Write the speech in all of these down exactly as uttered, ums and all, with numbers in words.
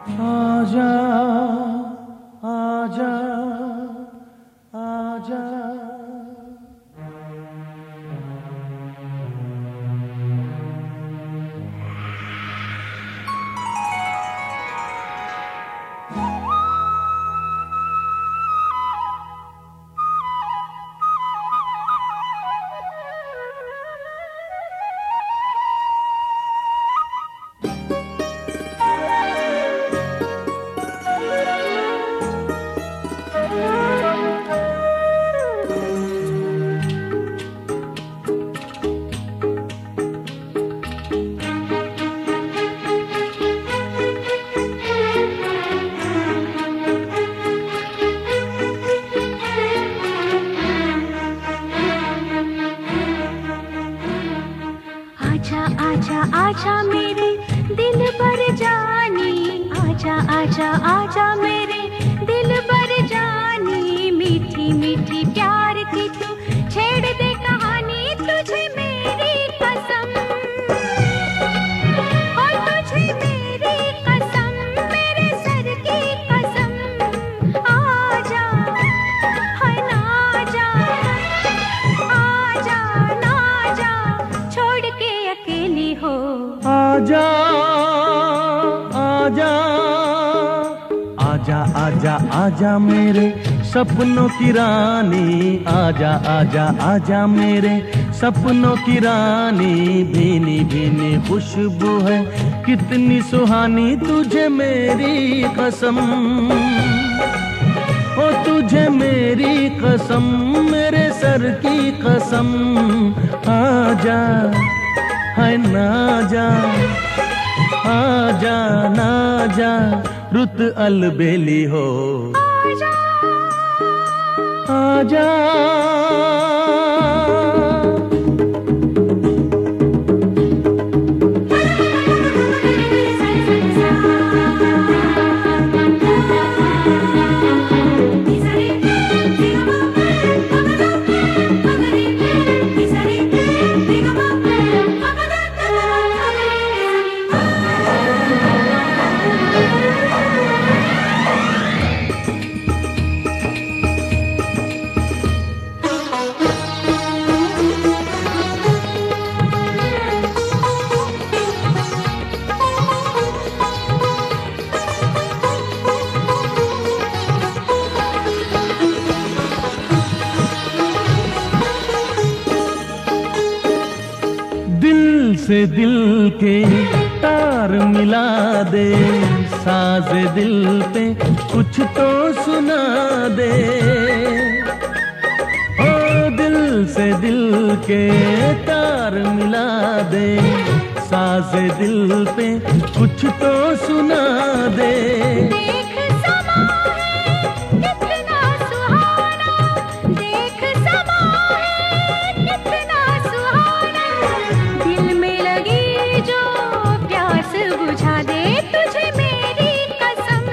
आजा आजा आजा। आजा आजा मेरे दिल पर जानी, आजा आजा आजा मेरे दिल पर जानी। मीठी मीठी प्यार की तू छेड़ दे कहानी, तुझे मेरी कसम, और तुझे मेरी कसम, मेरे सर की कसम। आजा है ना जा, आजा ना जा, छोड़ के अकेली हो। आजा आजा आजा आजा आजा मेरे सपनों की रानी, आजा आजा आजा मेरे सपनों की रानी। भीनी भीनी खुशबू है कितनी सुहानी, तुझे मेरी कसम, ओ तुझे मेरी कसम, मेरे सर की कसम। आजा है ना जा, आजा ना जा, रुत अलबेली हो। आजा आजा से दिल के तार मिला दे, साज दिल पे कुछ तो सुना दे। ओ दिल से दिल के तार मिला दे, साज दिल पे कुछ तो सुना दे। देख समा है कितना सुहाना, देख समा है कितना सुहाना, दिल में लगी जो प्यास बुझा दे, तुझे मेरी कसम,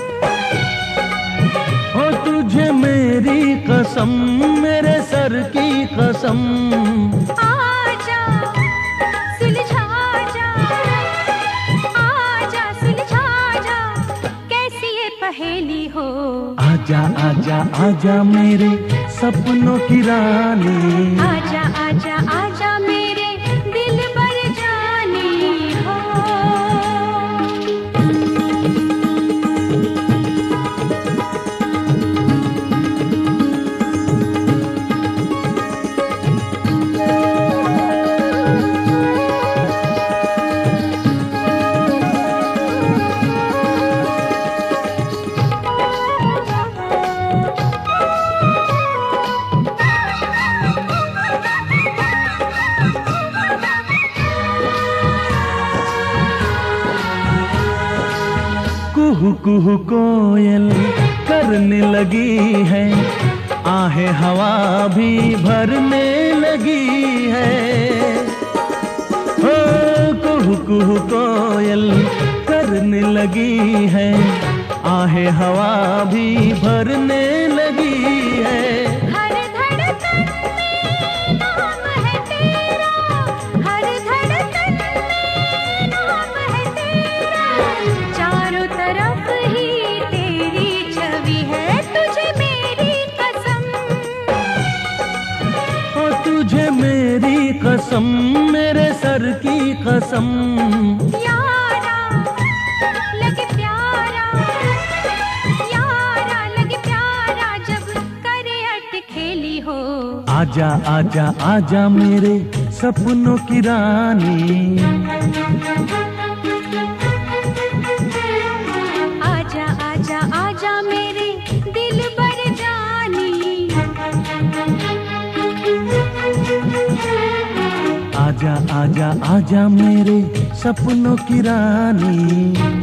ओ तुझे मेरी कसम, मेरे सर की कसम। आजा सुलझा जा, आजा सुलझा जा, कैसी ये पहेली हो। आजा आजा आजा मेरे सपनों की रानी, आजा आजा आजा मेरे दिल पर जानी हो। कुहू कुहू कोयल करने लगी है, आहे हवा भी भरने लगी है। हो कुहू कुहू कोयल करने लगी है, आहे हवा भी भरने लगी है। हर धड़कन में नाम है तेरा, हर धड़कन में नाम है तेरा, चारों तरफ कसम, मेरे सर की कसम। यारा लगे प्यारा, यारा लगे प्यारा, जब करे अटखेली हो। आजा आजा आजा मेरे सपनों की रानी, आजा आजा आजा मेरे दिल बर जानी, आजा आजा आजा मेरे सपनों की रानी।